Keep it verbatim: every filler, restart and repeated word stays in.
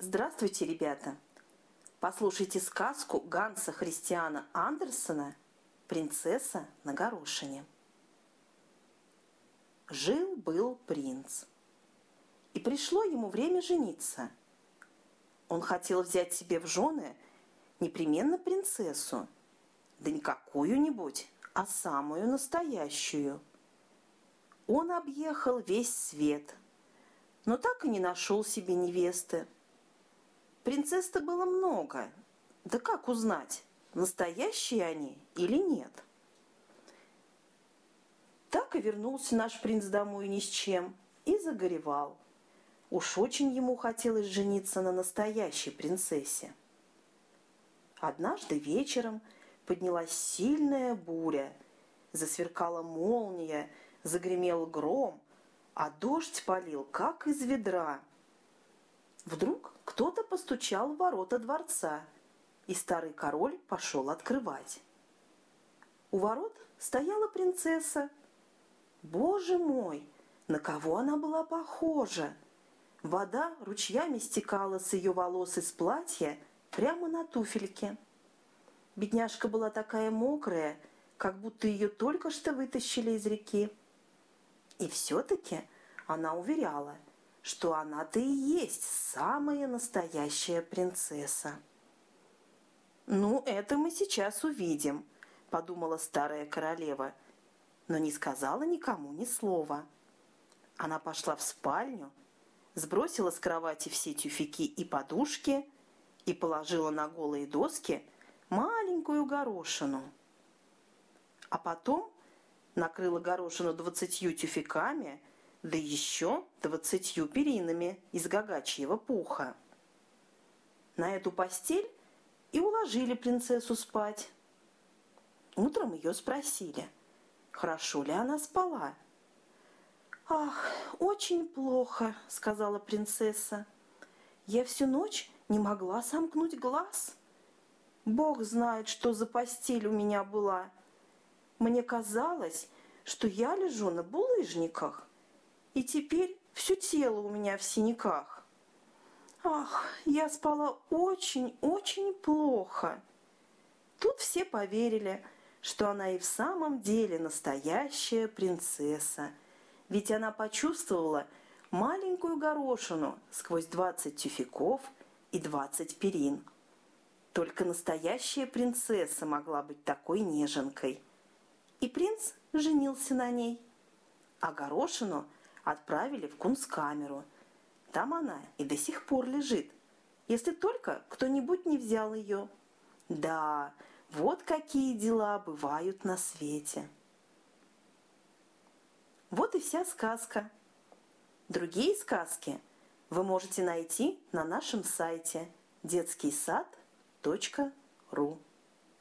Здравствуйте, ребята! Послушайте сказку Ганса Христиана Андерсена «Принцесса на горошине». Жил-был принц, и пришло ему время жениться. Он хотел взять себе в жены непременно принцессу, да не какую-нибудь, а самую настоящую. Он объехал весь свет, но так и не нашел себе невесты. Принцесс-то было много, да как узнать, настоящие они или нет? Так и вернулся наш принц домой ни с чем и загоревал. Уж очень ему хотелось жениться на настоящей принцессе. Однажды вечером поднялась сильная буря, засверкала молния, загремел гром, а дождь полил, как из ведра. Вдруг кто-то постучал в ворота дворца, и старый король пошел открывать. У ворот стояла принцесса. Боже мой, на кого она была похожа! Вода ручьями стекала с ее волос и с платья прямо на туфельки. Бедняжка была такая мокрая, как будто ее только что вытащили из реки. И все-таки она уверяла, что она-то и есть самая настоящая принцесса. «Ну, это мы сейчас увидим», – подумала старая королева, но не сказала никому ни слова. Она пошла в спальню, сбросила с кровати все тюфяки и подушки и положила на голые доски маленькую горошину. А потом накрыла горошину двадцатью тюфяками, да еще двадцатью перинами из гагачьего пуха. На эту постель и уложили принцессу спать. Утром ее спросили, хорошо ли она спала. «Ах, очень плохо», — сказала принцесса. «Я всю ночь не могла сомкнуть глаз. Бог знает, что за постель у меня была. Мне казалось, что я лежу на булыжниках, и теперь все тело у меня в синяках. Ах, я спала очень-очень плохо». Тут все поверили, что она и в самом деле настоящая принцесса, ведь она почувствовала маленькую горошину сквозь двадцать тюфяков и двадцать перин. Только настоящая принцесса могла быть такой неженкой. И принц женился на ней, а горошину отправили в кунсткамеру. Там она и до сих пор лежит, если только кто-нибудь не взял ее. Да, вот какие дела бывают на свете. Вот и вся сказка. Другие сказки вы можете найти на нашем сайте детский сад точка ру.